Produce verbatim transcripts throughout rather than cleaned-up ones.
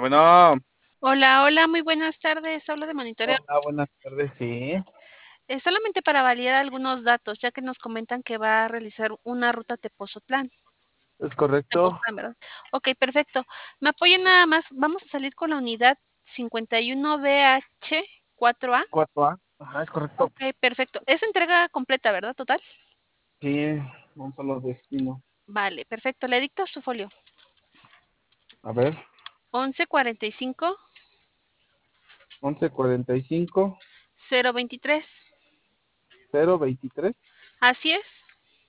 Bueno, Hola, hola, muy buenas tardes. Hablo de monitoreo. hola, buenas tardes, sí, Eh, solamente para validar algunos datos, ya que nos comentan que va a realizar una ruta Tepozotlán. es correcto. Tepoztlán, ¿verdad? Ok, perfecto. Me apoyen nada más. Vamos a salir con la unidad cincuenta y uno B H cuatro A. Cuatro a ajá, es correcto. Ok, perfecto. Es entrega completa, ¿verdad? Total. Sí, un solo destino. Vale, perfecto. Le dicto su folio. A ver, once cuarenta y cinco once cuarenta y cinco cero veintitrés. cero veintitrés, Así es.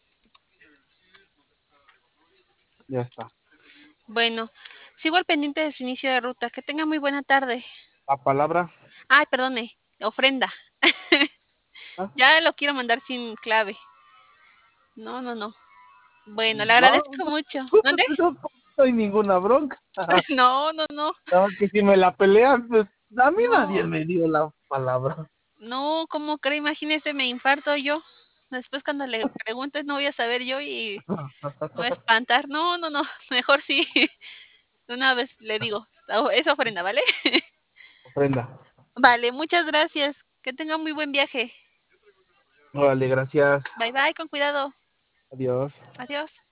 ya está. Bueno, sigo al pendiente de su inicio de ruta. Que tenga muy buena tarde. La palabra, Ay, perdone. Ofrenda. ah, Ya lo quiero mandar sin clave. No, no, no. Bueno, le no, agradezco mucho. no, ¿Dónde? no, no hay ninguna bronca. No, no, no. No, que si me la pelean, pues a mí nadie No, me dio la palabra. no, ¿cómo cree? Imagínese, me infarto yo. Después cuando le preguntes no voy a saber yo y me voy a espantar. No, no, no. Mejor sí. De una vez le digo. Es ofrenda, ¿vale? Ofrenda. Vale, muchas gracias. Que tenga muy buen viaje. Órale, gracias. Bye bye, con cuidado. Adiós. Adiós.